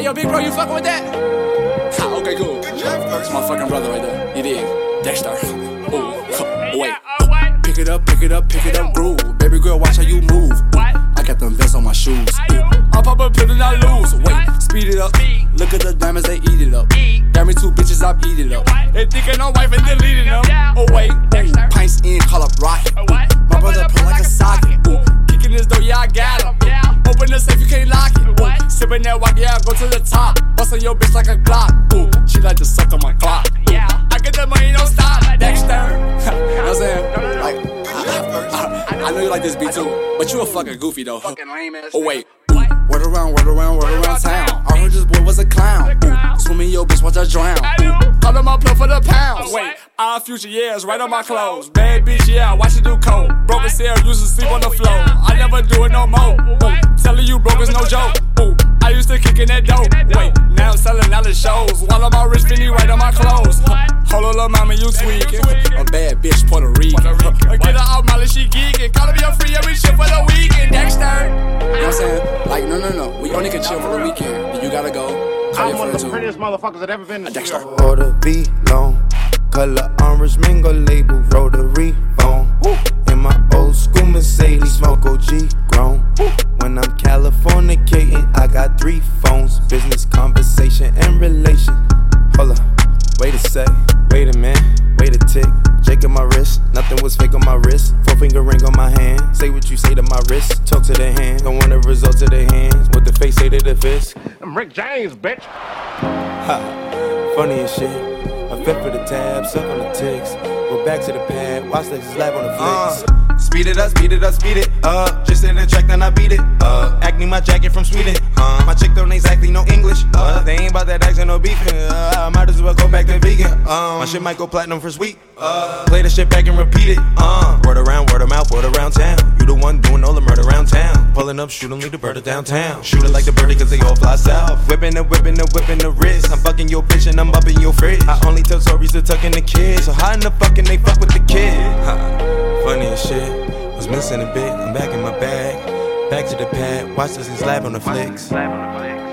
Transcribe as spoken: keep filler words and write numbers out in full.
Hey, yo, big bro, you fucking with that? Ha, okay, cool. That's my fucking brother right there. You dig? Dexter. Ooh, wait. Pick it up, pick it up, pick it up, groove. Baby girl, watch how you move. I got them vests on my shoes. I'll pop a pill and I lose. Wait, speed it up. Look at the diamonds, they eat it up. Got me two bitches, I eat it up. They thinking I'm wife and deleting them. Oh wait, ooh, pints in, call up rocket. Ooh, my brother pull like a socket. Ooh, kicking this door, yeah I got him. Ooh, open the safe, you can't lock it. Ooh, sipping that walk, yeah I go to the top. Bustin' your bitch like a Glock. Ooh, she like to suck on my clock. Ooh, I get the money, don't stop. Dexter. You know what I'm saying? Like, I, I, I know you like this beat too, but you a fucking goofy though. Fucking lame ass. Oh wait. Word around, word around, word around town. I heard this boy was a clown. Ooh, swimming your bitch, watch her drown. Ooh, call him my plug for the pounds. Wait, our future years, right on my clothes. Bad bitch, yeah, watch it do coke. Broken cell, used to sleep on the floor. I never do it no more. Ooh, telling you broke is no joke. Ooh, I used to kick in that dope. Wait, now I'm selling out the shows. While I'm all rich, Finny right on my clothes. Hold on, little mama, you tweaking. A bad bitch, Puerto Rican. Get her out, Molly, she geeking. Call me your free every shit for the weekend. Dexter. You know what I'm saying? Like, no, no, no. We only can chill for the weekend. You gotta go. I'm one of the prettiest motherfuckers that ever been in Dexter. Order V long, color orange mango label, rotary phone. In my old school Mercedes, smoke O G grown. When I'm Californicating, I got three phones: business, conversation, and relation. Hold up, wait a sec, wait a minute, wait a tick. Jake on my wrist, nothing was fake on my wrist. Four finger ring on my hand. Say what you say to my wrist, talk to the hand. Don't want the results of their hands. What the face say to the fist. I'm Rick James, bitch. Ha, funny as shit. I fit for the tab, suck on the ticks. Go back to the pad, watch Lexus live on the flicks. Uh. Speed it up, speed it up, speed it up. Just in the track, then I beat it up. Acne my jacket from Sweden. Uh, my chick don't exactly know English. Uh, they ain't about that accent or beefing. Uh, I might as well go back to vegan. Um, my shit might go platinum for sweet. Uh, play the shit back and repeat it. Uh, word around, word of mouth, word around town. You the one doing all the murder around town. Pulling up, shooting, leave the bird of downtown. Shooting like the birdie cause they all fly south. Whipping the whipping the whipping the wrist. I'm fucking your bitch and I'm up in your fridge. I only tell stories to tuck in the kids. So how in the fucking they fuck with the kid? Huh, funny as shit. Was missing a bit, I'm back in my bag. Back to the pad, watch this slab on the flicks.